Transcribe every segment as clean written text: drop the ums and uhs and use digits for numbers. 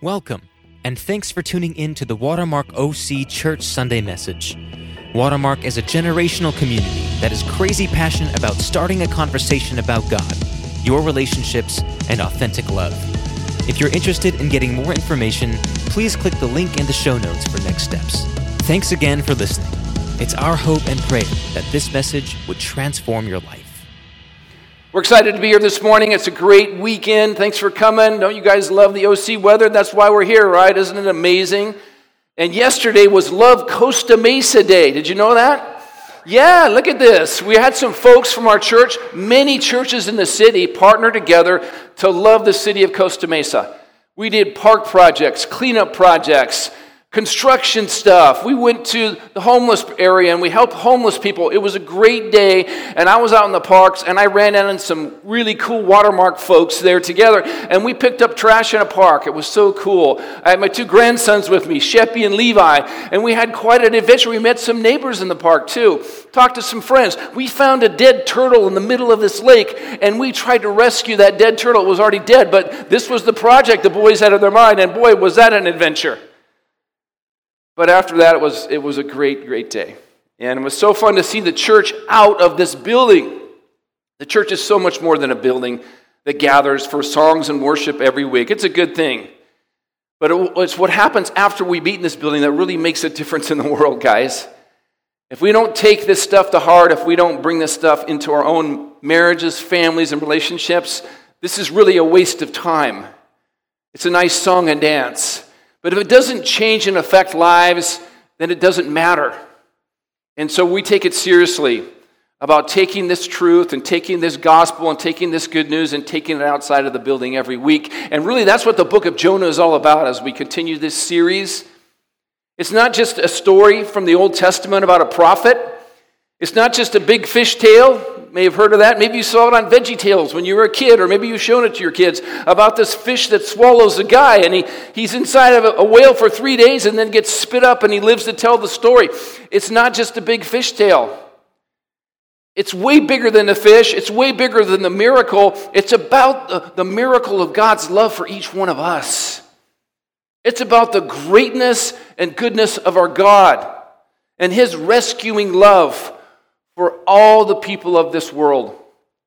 Welcome, and thanks for tuning in to the Watermark OC Church Sunday Message. Watermark is a generational community that is crazy passionate about starting a conversation about God, your relationships, and authentic love. If you're interested in getting more information, please click the link in the show notes for next steps. Thanks again for listening. It's our hope and prayer that this message would transform your life. We're excited to be here this morning. It's a great weekend. Thanks for coming. Don't you guys love the OC weather? That's why we're here, right? Isn't it amazing? And yesterday was Love Costa Mesa Day. Did you know that? Yeah, look at this. We had some folks from our church. Many churches in the city partnered together to love the city of Costa Mesa. We did park projects, cleanup projects, construction stuff. We went to the homeless area and we helped homeless people. It was a great day, and I was out in the parks and I ran into some really cool Watermark folks there together, and we picked up trash in a park. It was so cool. I had my two grandsons with me, Sheppy and Levi, and we had quite an adventure. We met some neighbors in the park too, talked to some friends. We found a dead turtle in the middle of this lake, and we tried to rescue that dead turtle. It was already dead, but this was the project the boys had in their mind, and boy, was that an adventure. But after that, it was a great day. And it was so fun to see the church out of this building. The church is so much more than a building that gathers for songs and worship every week. It's a good thing. But it's what happens after we meet in this building that really makes a difference in the world, guys. If we don't take this stuff to heart, if we don't bring this stuff into our own marriages, families, and relationships, this is really a waste of time. It's a nice song and dance. But if it doesn't change and affect lives, then it doesn't matter. And so we take it seriously about taking this truth and taking this gospel and taking this good news and taking it outside of the building every week. And really, that's what the book of Jonah is all about as we continue this series. It's not just a story from the Old Testament about a prophet. It's not just a big fish tale. You may have heard of that. Maybe you saw it on VeggieTales when you were a kid, or maybe you've shown it to your kids about this fish that swallows a guy, and he's inside of a whale for 3 days and then gets spit up and he lives to tell the story. It's not just a big fish tale. It's way bigger than the fish. It's way bigger than the miracle. It's about the miracle of God's love for each one of us. It's about the greatness and goodness of our God and His rescuing love for all the people of this world.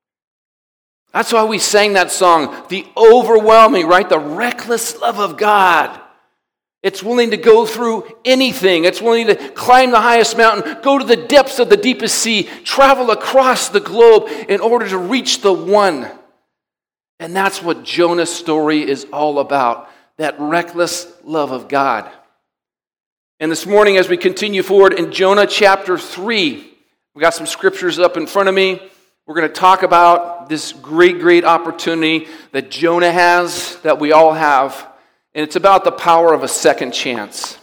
That's why we sang that song, the overwhelming, right? The reckless love of God. It's willing to go through anything. It's willing to climb the highest mountain, go to the depths of the deepest sea, travel across the globe in order to reach the one. And that's what Jonah's story is all about, that reckless love of God. And this morning, as we continue forward in Jonah chapter 3, we got some scriptures up in front of me. We're going to talk about this great opportunity that Jonah has, that we all have. And it's about the power of a second chance.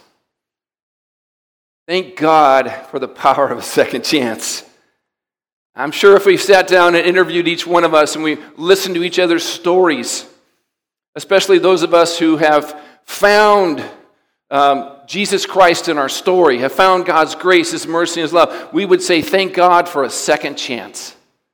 Thank God for the power of a second chance. I'm sure if we sat down and interviewed each one of us and we listened to each other's stories, especially those of us who have found Jesus Christ in our story, have found God's grace, His mercy, and His love, we would say, thank God for a second chance.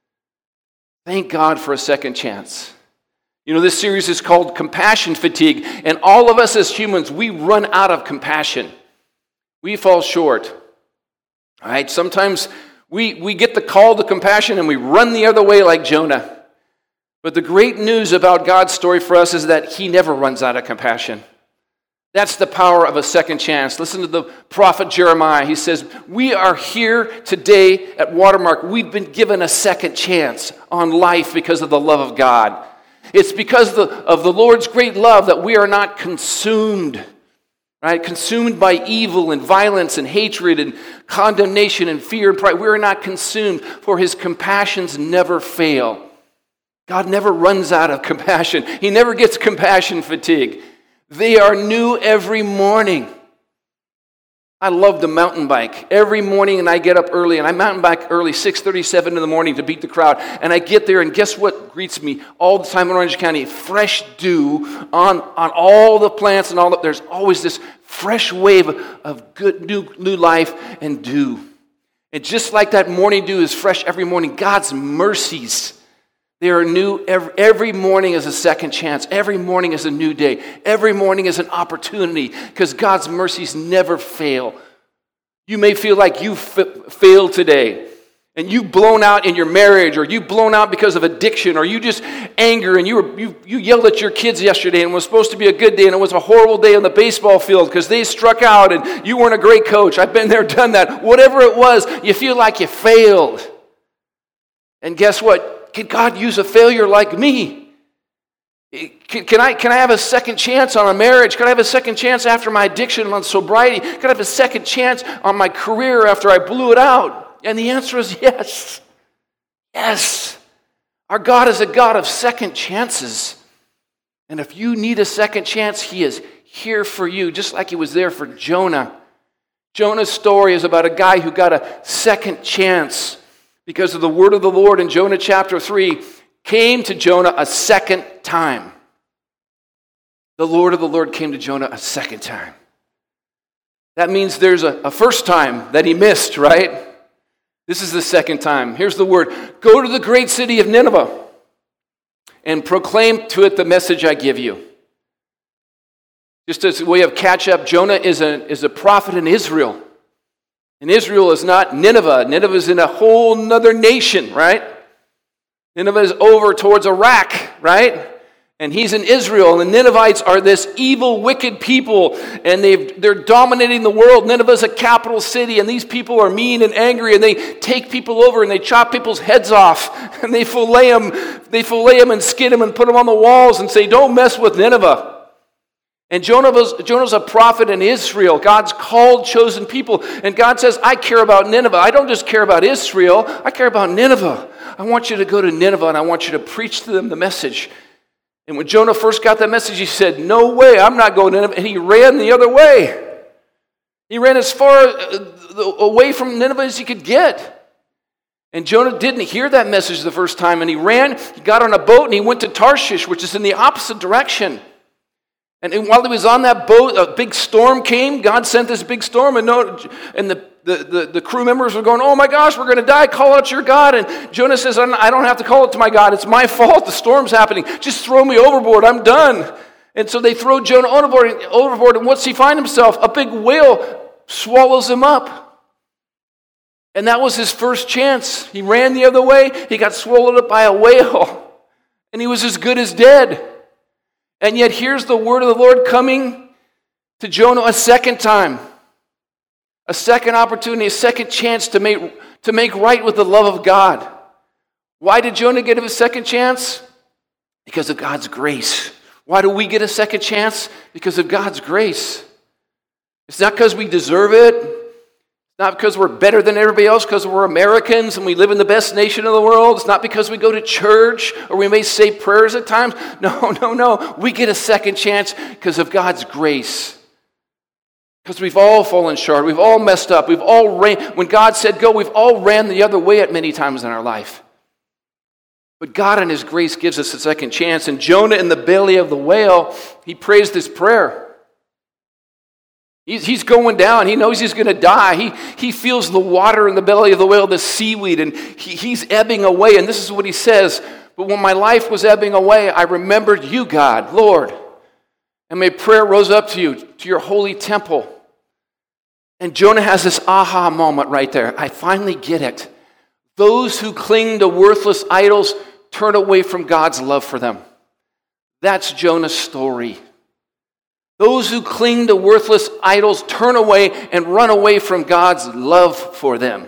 Thank God for a second chance. You know, this series is called Compassion Fatigue, and all of us as humans, we run out of compassion. We fall short. All right, sometimes we get the call to compassion and we run the other way like Jonah. But the great news about God's story for us is that He never runs out of compassion. That's the power of a second chance. Listen to the prophet Jeremiah. He says, we are here today at Watermark. We've been given a second chance on life because of the love of God. It's because of the Lord's great love that we are not consumed, right? Consumed by evil and violence and hatred and condemnation and fear and pride. We are not consumed, for His compassions never fail. God never runs out of compassion. He never gets compassion fatigue. They are new every morning. I love to mountain bike. Every morning, and I get up early, and I mountain bike early, 6:37 in the morning to beat the crowd. And I get there, and guess what greets me all the time in Orange County? Fresh dew on all the plants and all that. There's always this fresh wave of good new life and dew. And just like that morning dew is fresh every morning, God's mercies, They are new. Every morning is a second chance. Every morning is a new day. Every morning is an opportunity because God's mercies never fail. You may feel like you failed today and you've blown out in your marriage, or you've blown out because of addiction, or you just anger and you yelled at your kids yesterday and it was supposed to be a good day and it was a horrible day on the baseball field because they struck out and you weren't a great coach. I've been there, done that. Whatever it was, you feel like you failed. And guess what? Can God use a failure like me? Can I have a second chance on a marriage? Can I have a second chance after my addiction on sobriety? Can I have a second chance on my career after I blew it out? And the answer is yes. Yes. Our God is a God of second chances. And if you need a second chance, He is here for you, just like He was there for Jonah. Jonah's story is about a guy who got a second chance because of the word of the Lord in Jonah chapter 3 came to Jonah a second time. The word of the Lord came to Jonah a second time. That means there's a first time that he missed, right? This is the second time. Here's the word. Go to the great city of Nineveh and proclaim to it the message I give you. Just as a way of catch up, Jonah is a prophet in Israel. And Israel is not Nineveh. Nineveh is in a whole nother nation, right? Nineveh is over towards Iraq, right? And he's in Israel, and the Ninevites are this evil, wicked people, and they're dominating the world. Nineveh is a capital city, and these people are mean and angry, and they take people over, and they chop people's heads off, and they fillet them and skin them and put them on the walls and say, don't mess with Nineveh. And Jonah's a prophet in Israel, God's called, chosen people, and God says, I care about Nineveh. I don't just care about Israel, I care about Nineveh. I want you to go to Nineveh, and I want you to preach to them the message. And when Jonah first got that message, he said, no way, I'm not going to Nineveh. And he ran the other way. He ran as far away from Nineveh as he could get. And Jonah didn't hear that message the first time. And he got on a boat, and he went to Tarshish, which is in the opposite direction. And while he was on that boat, a big storm came. God sent this big storm, and the crew members were going, oh my gosh, we're going to die. Call out your God. And Jonah says, I don't have to call it to my God. It's my fault. The storm's happening. Just throw me overboard. I'm done. And so they throw Jonah overboard. And what's he find himself? A big whale swallows him up. And that was his first chance. He ran the other way. He got swallowed up by a whale. And he was as good as dead. And yet here's the word of the Lord coming to Jonah a second time. A second opportunity, a second chance to make right with the love of God. Why did Jonah get a second chance? Because of God's grace. Why do we get a second chance? Because of God's grace. It's not because we deserve it. It's not because we're better than everybody else, because we're Americans and we live in the best nation of the world. It's not because we go to church or we may say prayers at times. No. We get a second chance because of God's grace. Because we've all fallen short. We've all messed up. When God said go, we've all ran the other way at many times in our life. But God in His grace gives us a second chance. And Jonah in the belly of the whale, he prays this prayer. He's going down. He knows he's going to die. He feels the water in the belly of the whale, the seaweed, and he's ebbing away. And this is what he says, but when my life was ebbing away, I remembered you, God, Lord. And my prayer rose up to you, to your holy temple. And Jonah has this aha moment right there. I finally get it. Those who cling to worthless idols turn away from God's love for them. That's Jonah's story. Those who cling to worthless idols turn away and run away from God's love for them.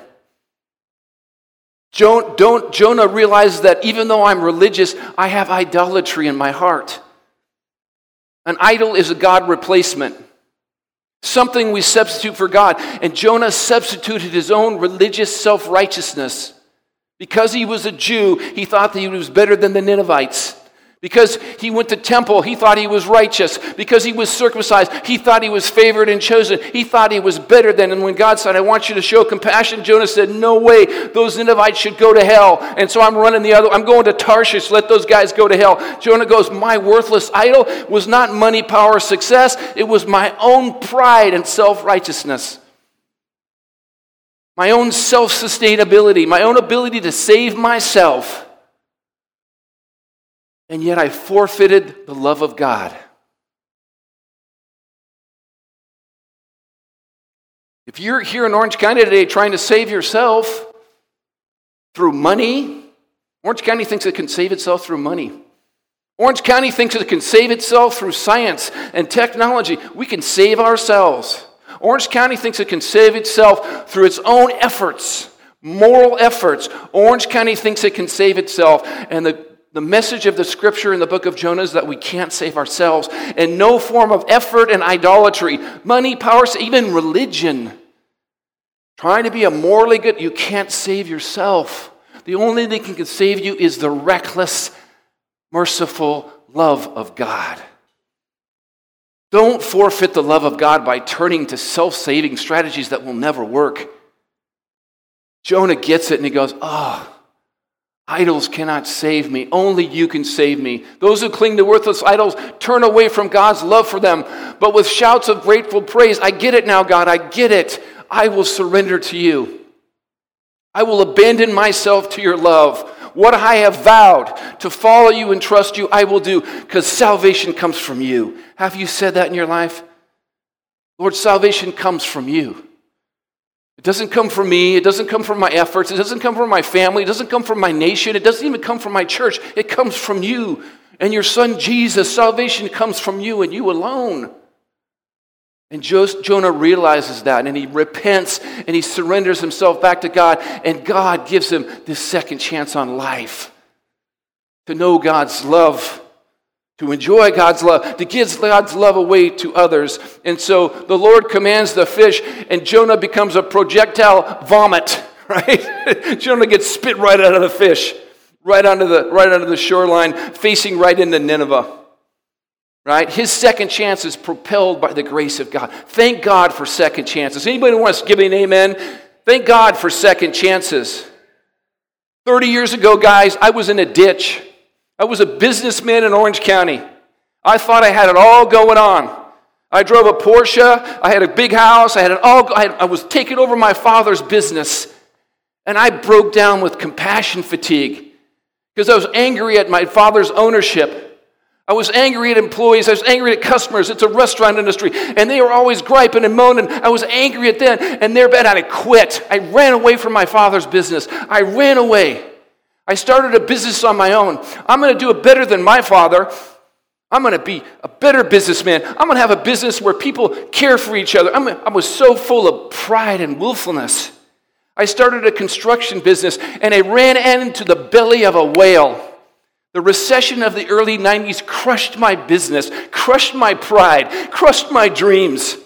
Jonah realizes that even though I'm religious, I have idolatry in my heart. An idol is a God replacement. Something we substitute for God. And Jonah substituted his own religious self-righteousness. Because he was a Jew, he thought that he was better than the Ninevites. Because he went to temple, he thought he was righteous. Because he was circumcised, he thought he was favored and chosen. He thought he was better than. And when God said, I want you to show compassion, Jonah said, no way, those Ninevites should go to hell. And so I'm going to Tarshish, let those guys go to hell. Jonah goes, my worthless idol was not money, power, success. It was my own pride and self-righteousness. My own self-sustainability, my own ability to save myself. and yet I forfeited the love of God. If you're here in Orange County today trying to save yourself through money, Orange County thinks it can save itself through money. Orange County thinks it can save itself through science and technology. We can save ourselves. Orange County thinks it can save itself through its own efforts, moral efforts. Orange County thinks it can save itself. And the message of the scripture in the book of Jonah is that we can't save ourselves. And no form of effort and idolatry, money, power, even religion, trying to be a morally good, you can't save yourself. The only thing that can save you is the reckless, merciful love of God. Don't forfeit the love of God by turning to self-saving strategies that will never work. Jonah gets it and he goes, idols cannot save me. Only you can save me. Those who cling to worthless idols turn away from God's love for them. But with shouts of grateful praise, I get it now, God, I get it. I will surrender to you. I will abandon myself to your love. What I have vowed to follow you and trust you, I will do, because salvation comes from you. Have you said that in your life? Lord, salvation comes from you. It doesn't come from me. It doesn't come from my efforts. It doesn't come from my family. It doesn't come from my nation. It doesn't even come from my church. It comes from you and your son Jesus. Salvation comes from you and you alone. And Jonah realizes that, and he repents, and he surrenders himself back to God, and God gives him this second chance on life to know God's love, to enjoy God's love, to give God's love away to others. And so the Lord commands the fish, and Jonah becomes a projectile vomit, right? Jonah gets spit right out of the fish, right onto the shoreline, facing right into Nineveh. Right? His second chance is propelled by the grace of God. Thank God for second chances. Anybody wants to give me an amen? Thank God for second chances. 30 years ago, guys, I was in a ditch. I was a businessman in Orange County. I thought I had it all going on. I drove a Porsche. I had a big house. I was taking over my father's business. And I broke down with compassion fatigue because I was angry at my father's ownership. I was angry at employees. I was angry at customers. It's a restaurant industry. And they were always griping and moaning. I was angry at them. And they're bad. And I quit. I ran away from my father's business. I ran away. I started a business on my own. I'm going to do it better than my father. I'm going to be a better businessman. I'm going to have a business where people care for each other. I was so full of pride and willfulness. I started a construction business. And I ran into the belly of a whale. The recession of the early 90s crushed my business, crushed my pride, crushed my dreams.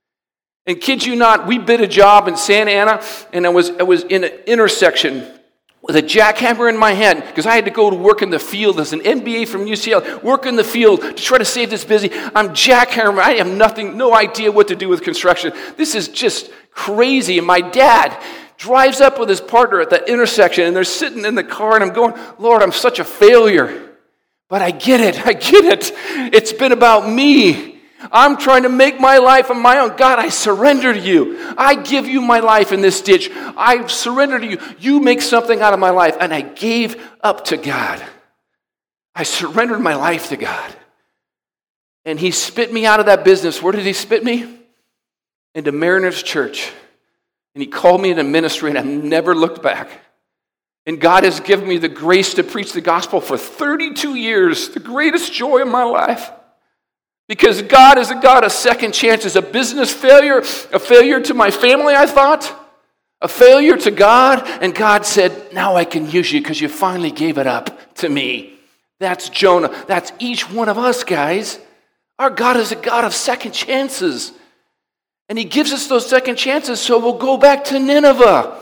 And kid you not, we bid a job in Santa Ana, and I was in an intersection with a jackhammer in my hand because I had to go to work in the field as an MBA from UCL, work in the field to try to save this busy. I'm jackhammering. I have no idea what to do with construction. This is just crazy. And my dad drives up with his partner at that intersection, and they're sitting in the car, and I'm going, Lord, I'm such a failure. But I get it. It's been about me. I'm trying to make my life on my own. God, I surrender to you. I give you my life in this ditch. I surrender to you. You make something out of my life. And I gave up to God. I surrendered my life to God. And he spit me out of that business. Where did he spit me? Into Mariners Church. And he called me into ministry, and I've never looked back. And God has given me the grace to preach the gospel for 32 years, the greatest joy of my life. Because God is a God of second chances. A business failure, a failure to my family, I thought. A failure to God. And God said, now I can use you because you finally gave it up to me. That's Jonah. That's each one of us, guys. Our God is a God of second chances. And he gives us those second chances so we'll go back to Nineveh.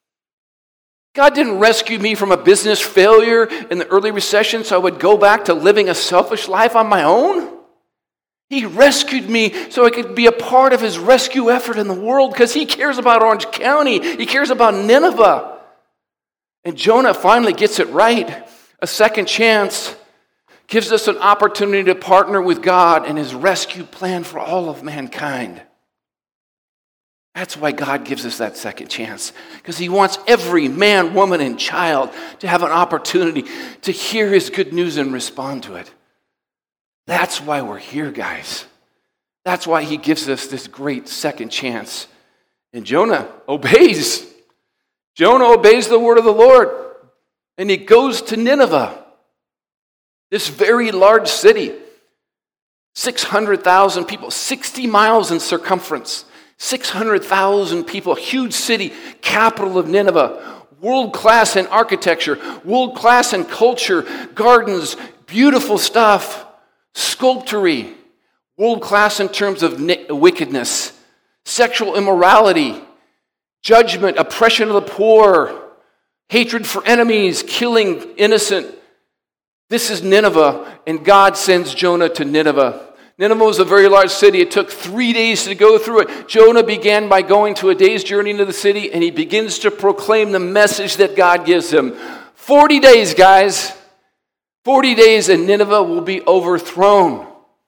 God didn't rescue me from a business failure in the early recession so I would go back to living a selfish life on my own. He rescued me so I could be a part of his rescue effort in the world because he cares about Orange County. He cares about Nineveh. And Jonah finally gets it right. A second chance gives us an opportunity to partner with God in his rescue plan for all of mankind. That's why God gives us that second chance, because he wants every man, woman, and child to have an opportunity to hear his good news and respond to it. That's why we're here, guys. That's why he gives us this great second chance. And Jonah obeys. Jonah obeys the word of the Lord, and he goes to Nineveh, this very large city, 600,000 people, 60 miles in circumference. 600,000 people, huge city, capital of Nineveh, world-class in architecture, world-class in culture, gardens, beautiful stuff, sculpture, world-class in terms of wickedness, sexual immorality, judgment, oppression of the poor, hatred for enemies, killing innocent. This is Nineveh, and God sends Jonah to Nineveh. Nineveh was a very large city. It took 3 days to go through it. Jonah began by going to a day's journey into the city, and he begins to proclaim the message that God gives him. 40 days, guys. 40 days, and Nineveh will be overthrown.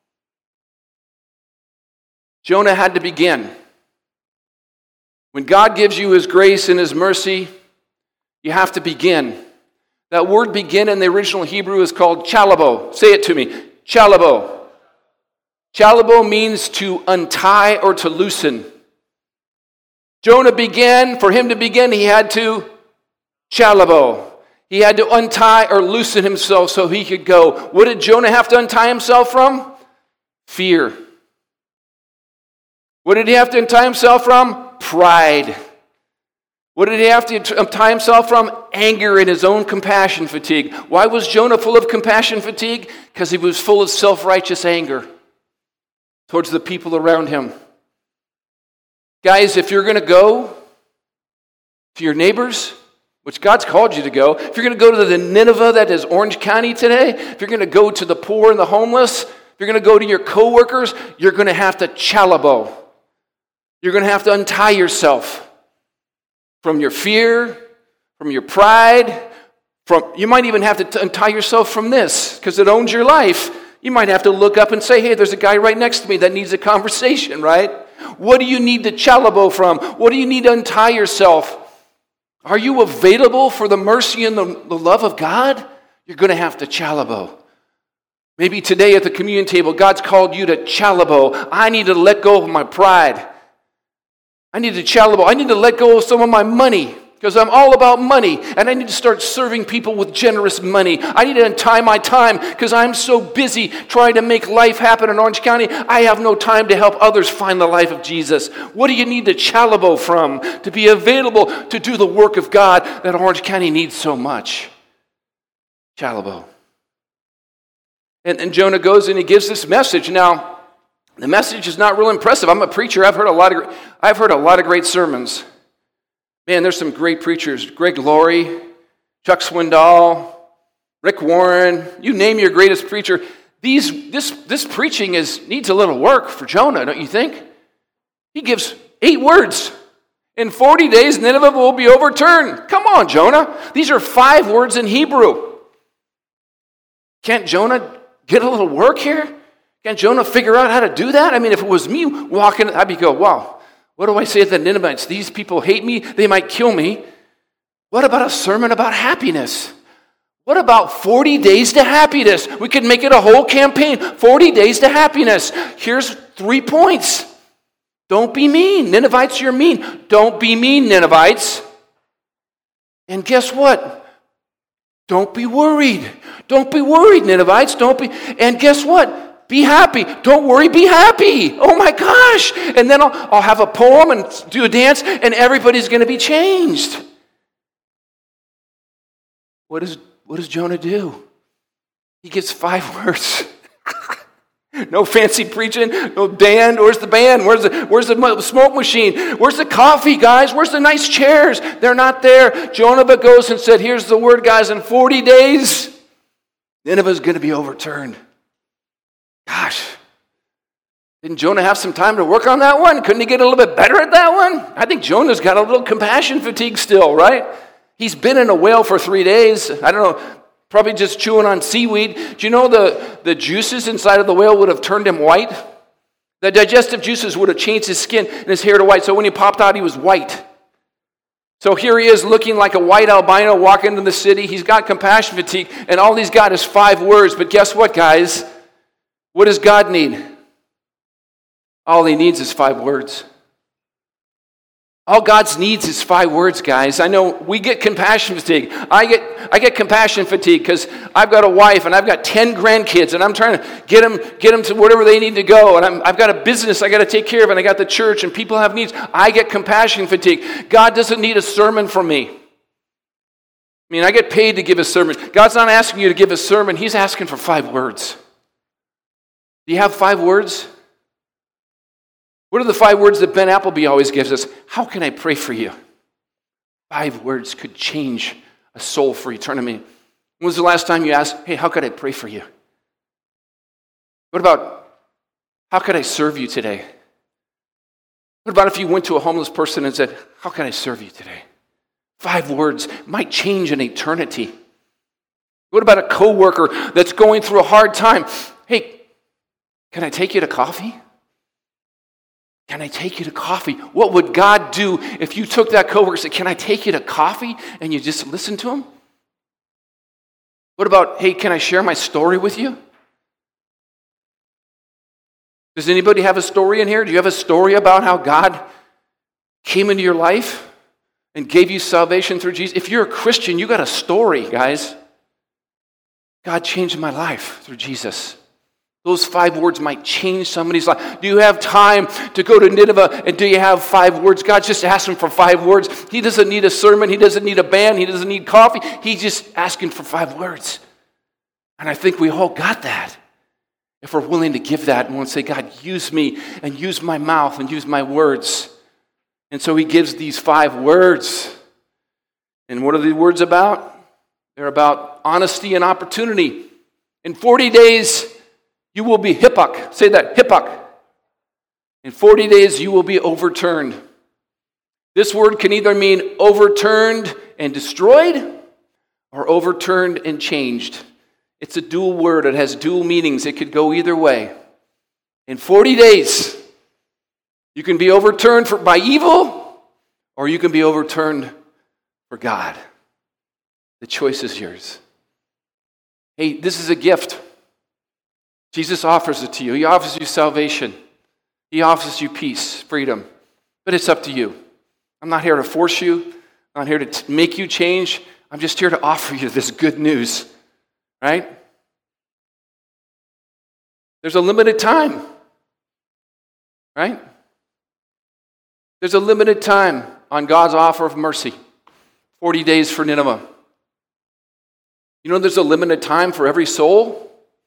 Jonah had to begin. When God gives you his grace and his mercy, you have to begin. That word begin in the original Hebrew is called chalabo. Say it to me. Chalabo. Chalabo means to untie or to loosen. Jonah began, for him to begin, he had to chalabo. He had to untie or loosen himself so he could go. What did Jonah have to untie himself from? Fear. What did he have to untie himself from? Pride. What did he have to untie himself from? Anger and his own compassion fatigue. Why was Jonah full of compassion fatigue? Because he was full of self-righteous anger towards the people around him. Guys, if you're going to go to your neighbors, which God's called you to go, if you're going to go to the Nineveh that is Orange County today, if you're going to go to the poor and the homeless, if you're going to go to your coworkers, you're going to have to chalabo. You're going to have to untie yourself from your fear, from your pride, you might even have to untie yourself from this because it owns your life. You might have to look up and say, hey, there's a guy right next to me that needs a conversation, right? What do you need to chalabo from? What do you need to untie yourself? Are you available for the mercy and the love of God? You're going to have to chalabo. Maybe today at the communion table, God's called you to chalabo. I need to let go of my pride. I need to chalabo. I need to let go of some of my money because I'm all about money, and I need to start serving people with generous money. I need to untie my time because I'm so busy trying to make life happen in Orange County. I have no time to help others find the life of Jesus. What do you need to chalabo from to be available to do the work of God that Orange County needs so much? Chalabo. And Jonah goes and he gives this message. Now, the message is not real impressive. I'm a preacher. I've heard a lot of great sermons. Man, there's some great preachers. Greg Laurie, Chuck Swindoll, Rick Warren. You name your greatest preacher. This preaching needs a little work for Jonah, don't you think? He gives 8 words. In 40 days, Nineveh will be overturned. Come on, Jonah. These are 5 words in Hebrew. Can't Jonah get a little work here? Can't Jonah figure out how to do that? I mean, if it was me walking, I'd be go, wow, what do I say to the Ninevites? These people hate me. They might kill me. What about a sermon about happiness? What about 40 days to happiness? We could make it a whole campaign. 40 days to happiness. Here's 3 points. Don't be mean. Ninevites, you're mean. Don't be mean, Ninevites. And guess what? Don't be worried. Don't be worried, Ninevites. And guess what? Be happy. Don't worry, be happy. Oh my gosh. And then I'll have a poem and do a dance and everybody's going to be changed. What does Jonah do? He gives 5 words. No fancy preaching, no band. Where's the band? Where's the smoke machine? Where's the coffee, guys? Where's the nice chairs? They're not there. Jonah goes and said, here's the word, guys. In 40 days, Nineveh's going to be overturned. Gosh, didn't Jonah have some time to work on that one? Couldn't he get a little bit better at that one? I think Jonah's got a little compassion fatigue still, right? He's been in a whale for 3 days. I don't know, probably just chewing on seaweed. Do you know the juices inside of the whale would have turned him white? The digestive juices would have changed his skin and his hair to white. So when he popped out, he was white. So here he is looking like a white albino walking into the city. He's got compassion fatigue, and all he's got is 5 words. But guess what, guys? What does God need? All he needs is 5 words. All God needs is 5 words, guys. I know we get compassion fatigue. I get compassion fatigue because I've got a wife and I've got 10 grandkids and I'm trying to get them to wherever they need to go. And I've got a business I got to take care of, and I got the church and people have needs. I get compassion fatigue. God doesn't need a sermon from me. I mean, I get paid to give a sermon. God's not asking you to give a sermon. He's asking for 5 words. Do you have 5 words? What are the 5 words that Ben Appleby always gives us? How can I pray for you? 5 words could change a soul for eternity. When was the last time you asked, hey, how could I pray for you? What about, how could I serve you today? What about if you went to a homeless person and said, how can I serve you today? 5 words might change an eternity. What about a coworker that's going through a hard time? Hey, can I take you to coffee? Can I take you to coffee? What would God do if you took that coworker and said, can I take you to coffee? And you just listen to him? What about, hey, can I share my story with you? Does anybody have a story in here? Do you have a story about how God came into your life and gave you salvation through Jesus? If you're a Christian, you got a story, guys. God changed my life through Jesus. Those 5 words might change somebody's life. Do you have time to go to Nineveh, and do you have 5 words? God's just asking for 5 words. He doesn't need a sermon. He doesn't need a band. He doesn't need coffee. He's just asking for 5 words. And I think we all got that. If we're willing to give that and we'll say, God, use me and use my mouth and use my words. And so he gives these 5 words. And what are the words about? They're about honesty and opportunity. In 40 days, you will be hippok. Say that, hippok. In 40 days, you will be overturned. This word can either mean overturned and destroyed or overturned and changed. It's a dual word. It has dual meanings. It could go either way. In 40 days, you can be overturned by evil or you can be overturned for God. The choice is yours. Hey, this is a gift. Jesus offers it to you. He offers you salvation. He offers you peace, freedom. But it's up to you. I'm not here to force you. I'm not here to make you change. I'm just here to offer you this good news. Right? There's a limited time. Right? There's a limited time on God's offer of mercy. 40 days for Nineveh. You know there's a limited time for every soul?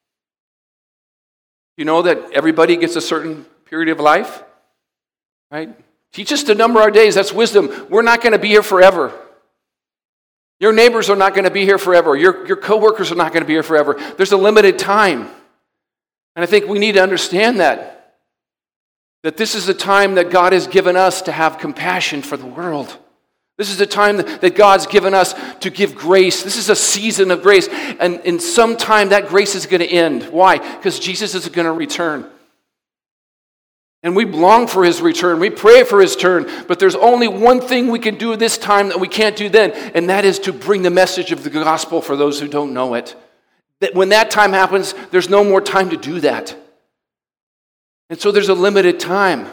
You know that everybody gets a certain period of life, right? Teach us to number our days. That's wisdom. We're not going to be here forever. Your neighbors are not going to be here forever. Your coworkers are not going to be here forever. There's a limited time. And I think we need to understand that this is a time that God has given us to have compassion for the world. This is the time that God's given us to give grace. This is a season of grace. And in some time, that grace is going to end. Why? Because Jesus is going to return. And we long for his return. We pray for his return. But there's only one thing we can do this time that we can't do then, and that is to bring the message of the gospel for those who don't know it. That when that time happens, there's no more time to do that. And so there's a limited time.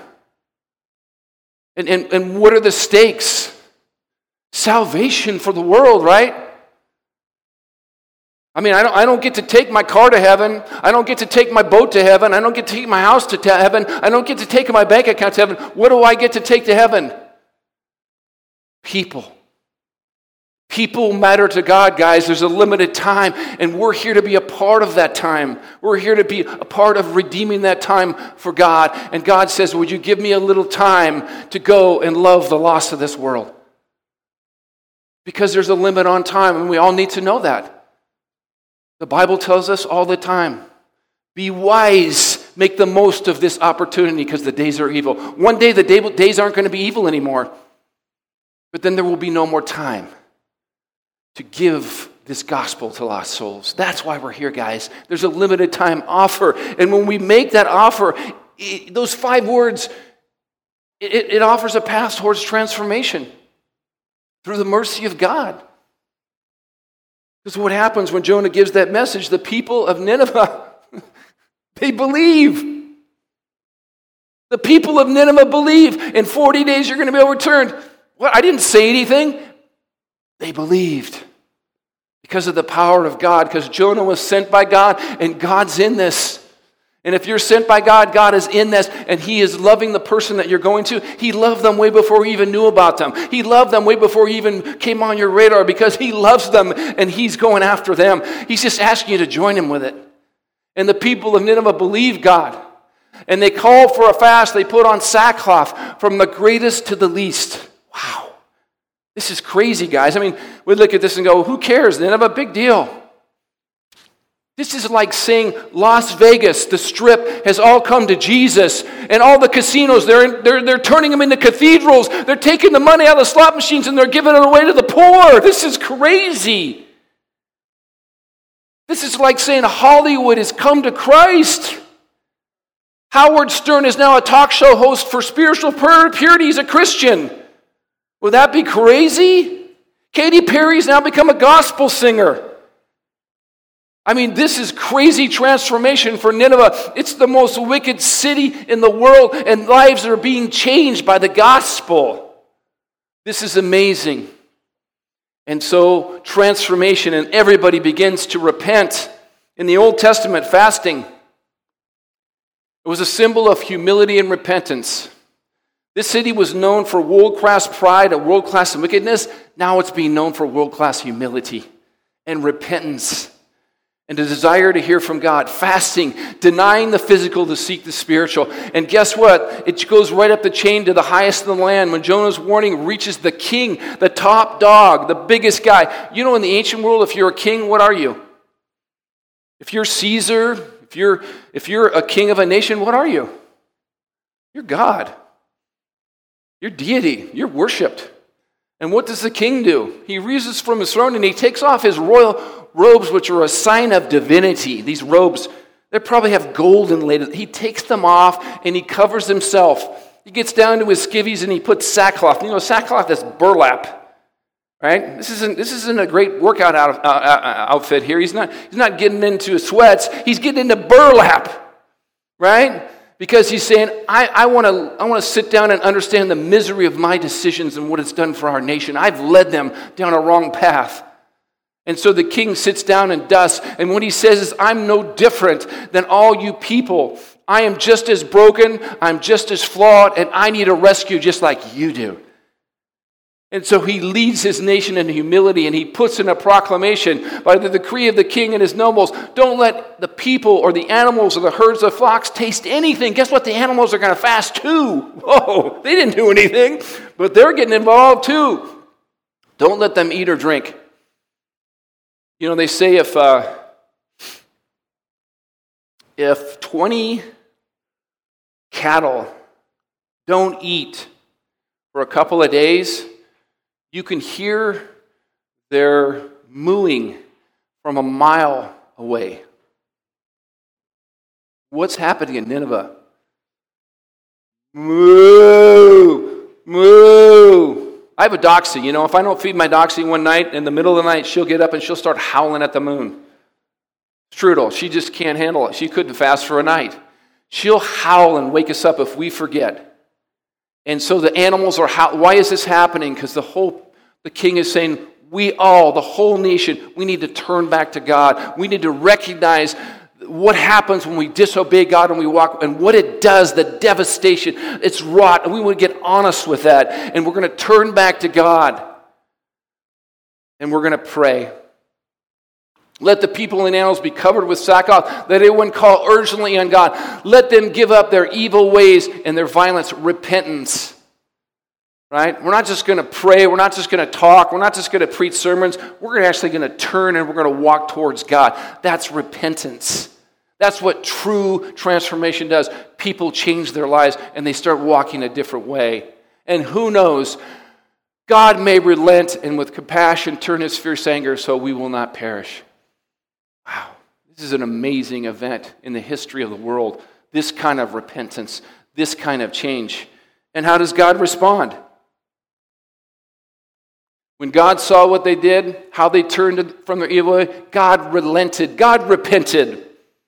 And what are the stakes? Salvation for the world, right? I mean, I don't get to take my car to heaven. I don't get to take my boat to heaven. I don't get to take my house to heaven. I don't get to take my bank account to heaven. What do I get to take to heaven? People. People matter to God, guys. There's a limited time, and we're here to be a part of that time. We're here to be a part of redeeming that time for God. And God says, would you give me a little time to go and love the lost of this world? Because there's a limit on time, and we all need to know that. The Bible tells us all the time, be wise, make the most of this opportunity because the days are evil. One day the days aren't going to be evil anymore, but then there will be no more time to give this gospel to lost souls. That's why we're here, guys. There's a limited time offer, and when we make that offer, those 5 words, it offers a path towards transformation through the mercy of God. Because what happens when Jonah gives that message, the people of Nineveh, they believe. The people of Nineveh believe. In 40 days you're going to be overturned. What? I didn't say anything. They believed. Because of the power of God. Because Jonah was sent by God, and God's in this. And if you're sent by God, God is in this, and He is loving the person that you're going to. He loved them way before He even knew about them. He loved them way before He even came on your radar, because He loves them, and He's going after them. He's just asking you to join Him with it. And the people of Nineveh believed God. And they called for a fast. They put on sackcloth from the greatest to the least. Wow. This is crazy, guys. I mean, we look at this and go, who cares? Nineveh, big deal. This is like saying Las Vegas, the Strip, has all come to Jesus, and all the casinos, they're turning them into cathedrals. They're taking the money out of the slot machines and they're giving it away to the poor. This is crazy. This is like saying Hollywood has come to Christ. Howard Stern is now a talk show host for spiritual purity. He's a Christian. Would that be crazy? Katy Perry's now become a gospel singer. I mean, this is crazy transformation for Nineveh. It's the most wicked city in the world, and lives are being changed by the gospel. This is amazing. And so, transformation, and everybody begins to repent. In the Old Testament, fasting, it was a symbol of humility and repentance. This city was known for world-class pride and world-class wickedness. Now it's being known for world-class humility and repentance. And a desire to hear from God, fasting, denying the physical to seek the spiritual. And guess what? It goes right up the chain to the highest in the land. When Jonah's warning reaches the king, the top dog, the biggest guy. You know, in the ancient world, if you're a king, what are you? If you're Caesar, if you're a king of a nation, what are you? You're God. You're deity. You're worshipped. And what does the king do? He rises from his throne and he takes off his royal robes, which are a sign of divinity. These robes, they probably have gold inlaid. He takes them off and he covers himself. He gets down to his skivvies and he puts sackcloth. You know, sackcloth is burlap, right? This isn't a great workout outfit here. He's not getting into sweats. He's getting into burlap, right? Because he's saying, I want to sit down and understand the misery of my decisions and what it's done for our nation. I've led them down a wrong path. And so the king sits down and dusts, and what he says is, I'm no different than all you people. I am just as broken, I'm just as flawed, and I need a rescue just like you do. And so he leads his nation in humility, and he puts in a proclamation by the decree of the king and his nobles, don't let the people or the animals or the herds of flocks taste anything. Guess what? The animals are going to fast too. Whoa, they didn't do anything, but they're getting involved too. Don't let them eat or drink. You know, they say if 20 cattle don't eat for a couple of days, you can hear their mooing from a mile away. What's happening in Nineveh? Moo! Moo! I have a doxy. You know, if I don't feed my doxy one night, in the middle of the night, she'll get up and she'll start howling at the moon. Strudel, she just can't handle it. She couldn't fast for a night. She'll howl and wake us up if we forget. And so the animals are why is this happening? Because the king is saying, the whole nation, we need to turn back to God. We need to recognize what happens when we disobey God and we walk, and what it does, the devastation it's wrought, and we want to get honest with that, and we're going to turn back to God, and we're going to pray. Let the people and animals be covered with sackcloth. Let everyone call urgently on God. Let them give up their evil ways and their violence, repentance. Right? We're not just going to pray. We're not just going to talk. We're not just going to preach sermons. We're actually going to turn and we're going to walk towards God. That's repentance. That's what true transformation does. People change their lives and they start walking a different way. And who knows, God may relent and with compassion turn his fierce anger so we will not perish. Wow, this is an amazing event in the history of the world. this kind of repentance, this kind of change. And how does God respond? When God saw what they did, how they turned from their evil way, God relented. God repented.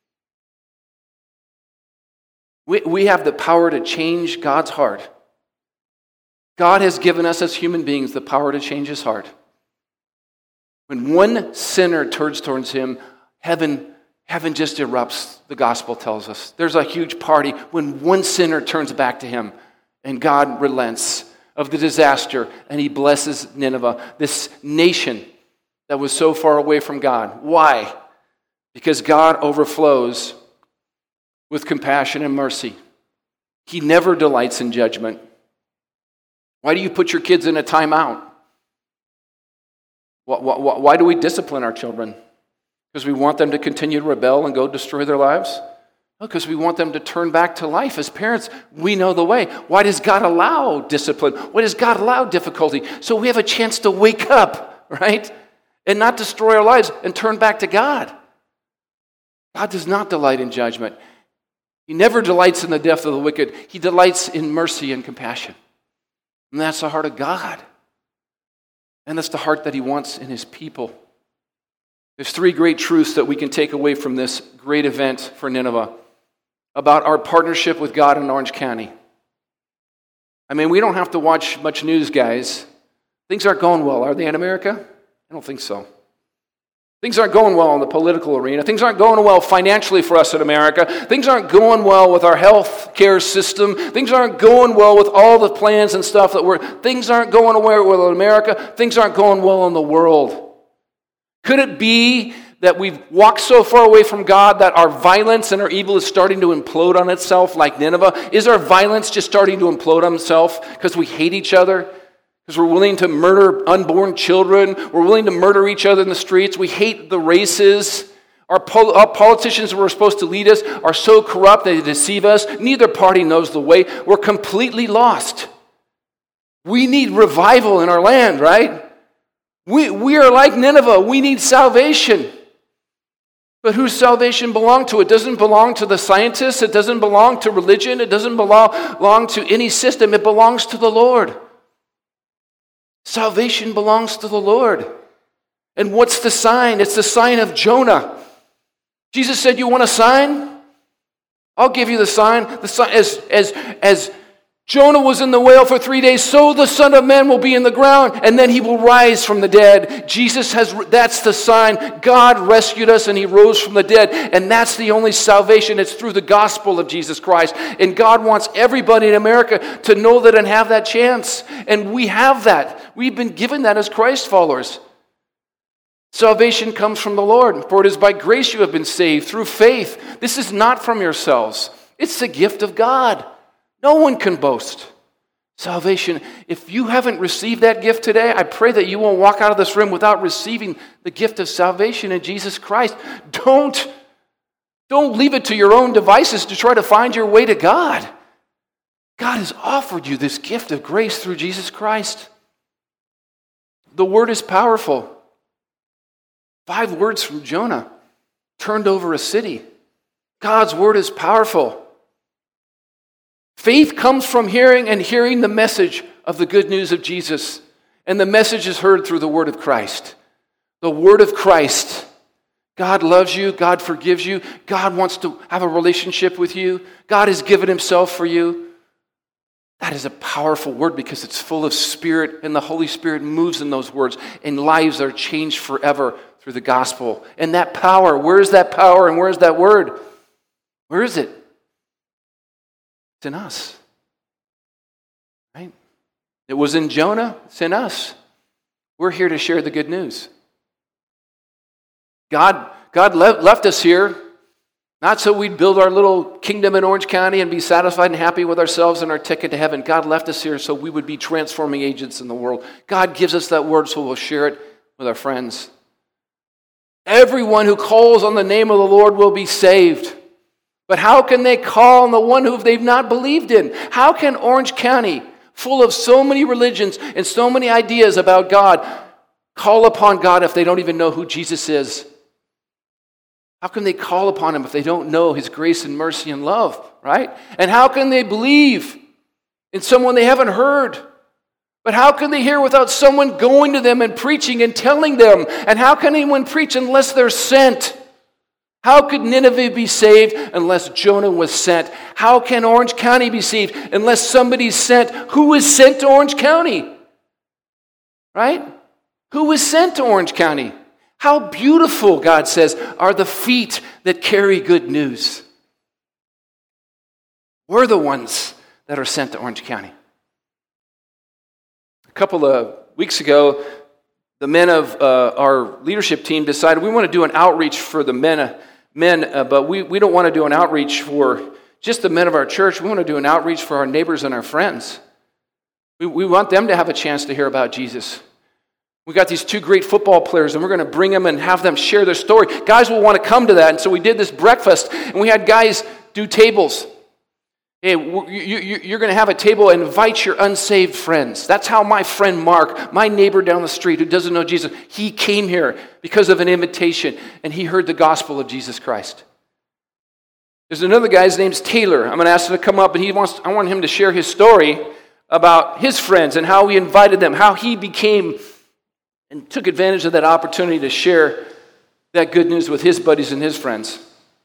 We have the power to change God's heart. God has given us as human beings the power to change his heart. When one sinner turns towards him, heaven just erupts, the gospel tells us. There's a huge party when one sinner turns back to him, and God relents of the disaster, and he blesses Nineveh, this nation that was so far away from God. Why? Because God overflows with compassion and mercy. He never delights in judgment. Why do you put your kids in a timeout? Why do we discipline our children? Because we want them to continue to rebel and go destroy their lives? No, because we want them to turn back to life. As parents, we know the way. Why does God allow discipline? Why does God allow difficulty? So we have a chance to wake up, right? And not destroy our lives and turn back to God. God does not delight in judgment. He never delights in the death of the wicked. He delights in mercy and compassion. And that's the heart of God. And that's the heart that he wants in his people. There's three great truths that we can take away from this great event for Nineveh about our partnership with God in Orange County. I mean, we don't have to watch much news, guys. Things aren't going well, are they, in America? I don't think so. Things aren't going well in the political arena. Things aren't going well financially for us in America. Things aren't going well with our health care system. Things aren't going well with all the plans and stuff things aren't going well in America. Things aren't going well in the world. Could it be that we've walked so far away from God that our violence and our evil is starting to implode on itself like Nineveh? Is our violence just starting to implode on itself because we hate each other? Because we're willing to murder unborn children. We're willing to murder each other in the streets. We hate the races. Our politicians who are supposed to lead us are so corrupt they deceive us. Neither party knows the way. We're completely lost. We need revival in our land, right? We are like Nineveh. We need salvation. But whose salvation belong to? It doesn't belong to the scientists. It doesn't belong to religion. It doesn't belong to any system. It belongs to the Lord. Salvation belongs to the Lord. And what's the sign? It's the sign of Jonah. Jesus said, you want a sign? I'll give you the sign. The sign as Jonah was in the whale for 3 days, so the Son of Man will be in the ground, and then he will rise from the dead. That's the sign. God rescued us, and he rose from the dead, and that's the only salvation. It's through the gospel of Jesus Christ. And God wants everybody in America to know that and have that chance. And we have that. We've been given that as Christ followers. Salvation comes from the Lord, for it is by grace you have been saved, through faith. This is not from yourselves. It's the gift of God. No one can boast. Salvation, if you haven't received that gift today, I pray that you won't walk out of this room without receiving the gift of salvation in Jesus Christ. Don't leave it to your own devices to try to find your way to God. God has offered you this gift of grace through Jesus Christ. The word is powerful. 5 words from Jonah turned over a city. God's word is powerful. Faith comes from hearing, and hearing the message of the good news of Jesus. And the message is heard through the word of Christ. The word of Christ. God loves you. God forgives you. God wants to have a relationship with you. God has given himself for you. That is a powerful word because it's full of Spirit, and the Holy Spirit moves in those words, and lives are changed forever through the gospel. And that power, where is that power and where is that word? Where is it? It's in us. Right? It was in Jonah, it's in us. We're here to share the good news. God left us here not so we'd build our little kingdom in Orange County and be satisfied and happy with ourselves and our ticket to heaven. God left us here so we would be transforming agents in the world. God gives us that word so we'll share it with our friends. Everyone who calls on the name of the Lord will be saved. But how can they call on the one who they've not believed in? How can Orange County, full of so many religions and so many ideas about God, call upon God if they don't even know who Jesus is? How can they call upon him if they don't know his grace and mercy and love, right? And how can they believe in someone they haven't heard? But how can they hear without someone going to them and preaching and telling them? And how can anyone preach unless they're sent? How could Nineveh be saved unless Jonah was sent? How can Orange County be saved unless somebody's sent? Who was sent to Orange County? Right? Who was sent to Orange County? How beautiful, God says, are the feet that carry good news. We're the ones that are sent to Orange County. A couple of weeks ago, the men of our leadership team decided we want to do an outreach for the men, but we don't want to do an outreach for just the men of our church. We want to do an outreach for our neighbors and our friends. We want them to have a chance to hear about Jesus. We got these two great football players, and we're going to bring them and have them share their story. Guys will want to come to that, and so we did this breakfast, and we had guys do tables. Hey, you're going to have a table and invite your unsaved friends. That's how my friend Mark, my neighbor down the street who doesn't know Jesus, he came here because of an invitation, and he heard the gospel of Jesus Christ. There's another guy, his name's Taylor. I'm going to ask him to come up, and I want him to share his story about his friends and how he invited them, how he became and took advantage of that opportunity to share that good news with his buddies and his friends.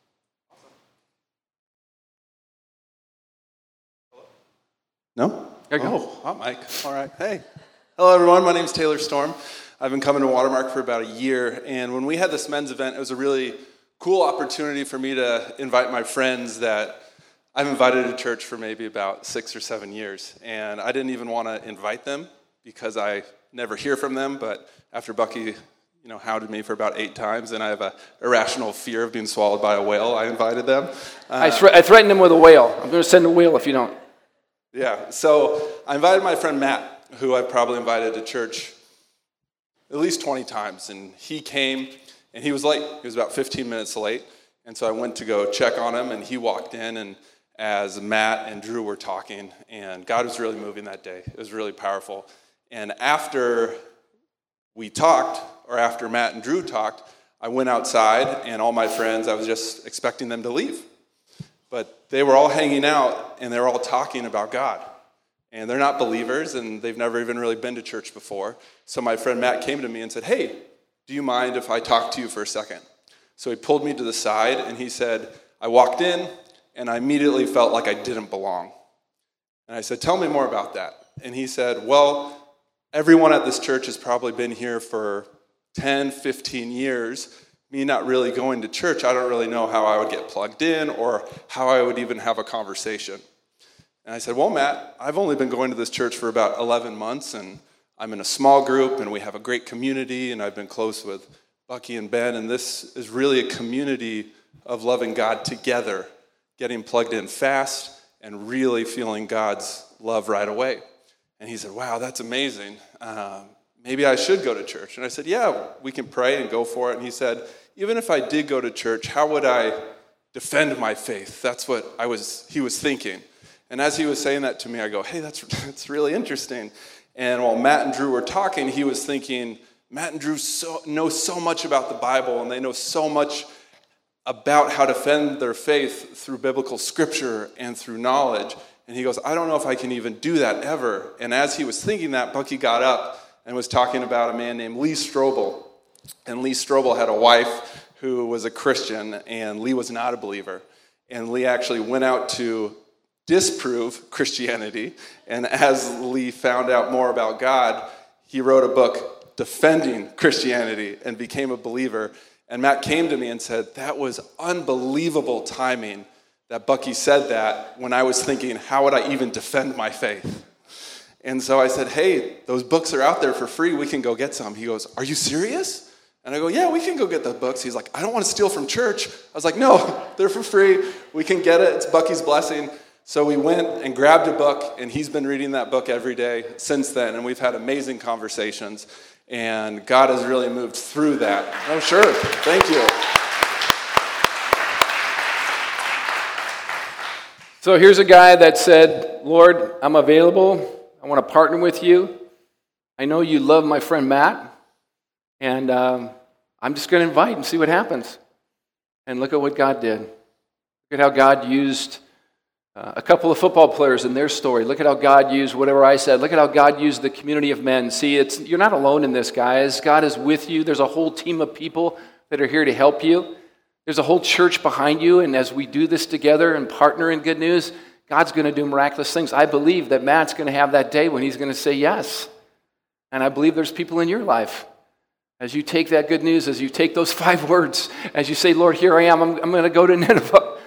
No? There you go. Oh, hot mic. All right. Hey. Hello, everyone. My name is Taylor Storm. I've been coming to Watermark for about a year, and when we had this men's event, it was a really cool opportunity for me to invite my friends that I've invited to church for maybe about 6 or 7 years, and I didn't even want to invite them because I never hear from them, but after Bucky hounded me for about 8 times, and I have an irrational fear of being swallowed by a whale, I invited them. I threatened him with a whale. I'm going to send a whale if you don't. Yeah, so I invited my friend Matt, who I've probably invited to church at least 20 times, and he came, and he was late. He was about 15 minutes late, and so I went to go check on him, and he walked in, and as Matt and Drew were talking, and God was really moving that day. It was really powerful. And after we talked, or after Matt and Drew talked, I went outside, and all my friends, I was just expecting them to leave. But they were all hanging out, and they were all talking about God. And they're not believers, and they've never even really been to church before. So my friend Matt came to me and said, "Hey, do you mind if I talk to you for a second?" So he pulled me to the side, and he said, I walked in, and I immediately felt like I didn't belong. And I said, "Tell me more about that." And he said, "Well, everyone at this church has probably been here for 10, 15 years. Me not really going to church, I don't really know how I would get plugged in or how I would even have a conversation." And I said, "Well, Matt, I've only been going to this church for about 11 months, and I'm in a small group, and we have a great community, and I've been close with Bucky and Ben, and this is really a community of loving God together, getting plugged in fast, and really feeling God's love right away." And he said, "Wow, that's amazing. Maybe I should go to church." And I said, "Yeah, we can pray and go for it." And he said, "Even if I did go to church, how would I defend my faith?" That's what he was thinking. And as he was saying that to me, I go, "Hey, that's really interesting." And while Matt and Drew were talking, he was thinking, Matt and Drew know so much about the Bible, and they know so much about how to defend their faith through biblical scripture and through knowledge. And he goes, "I don't know if I can even do that ever." And as he was thinking that, Bucky got up and was talking about a man named Lee Strobel. And Lee Strobel had a wife who was a Christian, and Lee was not a believer. And Lee actually went out to disprove Christianity. And as Lee found out more about God, he wrote a book defending Christianity and became a believer. And Matt came to me and said, "That was unbelievable timing that Bucky said that when I was thinking, how would I even defend my faith?" And so I said, "Hey, those books are out there for free. We can go get some." He goes, "Are you serious?" And I go, "Yeah, we can go get the books." He's like, "I don't want to steal from church." I was like, "No, they're for free. We can get it. It's Bucky's blessing." So we went and grabbed a book, and he's been reading that book every day since then, and we've had amazing conversations, and God has really moved through that. Oh, sure. Thank you. So here's a guy that said, "Lord, I'm available. I want to partner with you. I know you love my friend Matt, and I'm just going to invite and see what happens." And look at what God did. Look at how God used a couple of football players in their story. Look at how God used whatever I said. Look at how God used the community of men. See, you're not alone in this, guys. God is with you. There's a whole team of people that are here to help you. There's a whole church behind you, and as we do this together and partner in good news, God's going to do miraculous things. I believe that Matt's going to have that day when he's going to say yes. And I believe there's people in your life. As you take that good news, as you take those 5 words, as you say, Lord, here I am, I'm going to go to Nineveh.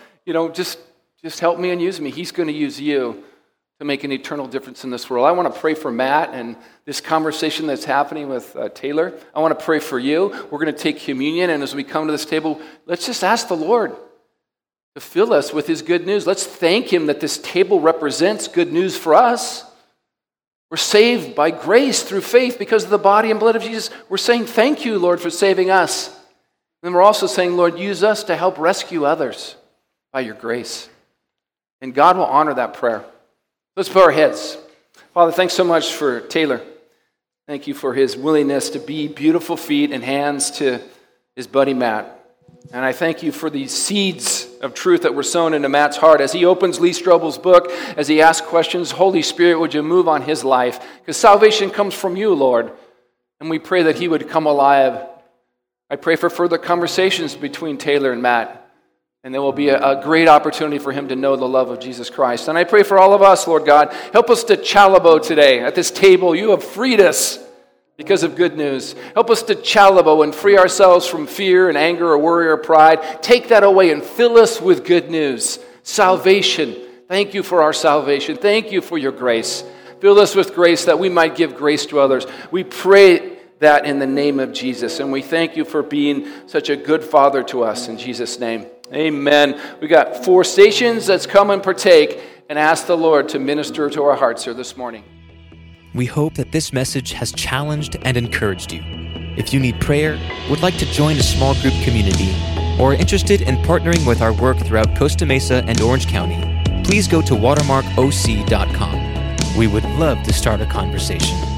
Just help me and use me. He's going to use you to make an eternal difference in this world. I want to pray for Matt and this conversation that's happening with Taylor. I want to pray for you. We're going to take communion, and as we come to this table, let's just ask the Lord to fill us with his good news. Let's thank him that this table represents good news for us. We're saved by grace through faith because of the body and blood of Jesus. We're saying thank you, Lord, for saving us. And we're also saying, Lord, use us to help rescue others by your grace. And God will honor that prayer. Let's bow our heads. Father, thanks so much for Taylor. Thank you for his willingness to be beautiful feet and hands to his buddy Matt. And I thank you for these seeds of truth that were sown into Matt's heart. As he opens Lee Strobel's book, as he asks questions, Holy Spirit, would you move on his life? Because salvation comes from you, Lord. And we pray that he would come alive. I pray for further conversations between Taylor and Matt. And there will be a great opportunity for him to know the love of Jesus Christ. And I pray for all of us, Lord God. Help us to chalabo today. At this table, you have freed us because of good news. Help us to chalabo and free ourselves from fear and anger or worry or pride. Take that away and fill us with good news. Salvation. Thank you for our salvation. Thank you for your grace. Fill us with grace that we might give grace to others. We pray that in the name of Jesus. And we thank you for being such a good Father to us. In Jesus' name. Amen. We got 4 stations. Let's come and partake and ask the Lord to minister to our hearts here this morning. We hope that this message has challenged and encouraged you. If you need prayer, would like to join a small group community, or are interested in partnering with our work throughout Costa Mesa and Orange County, please go to watermarkoc.com. We would love to start a conversation.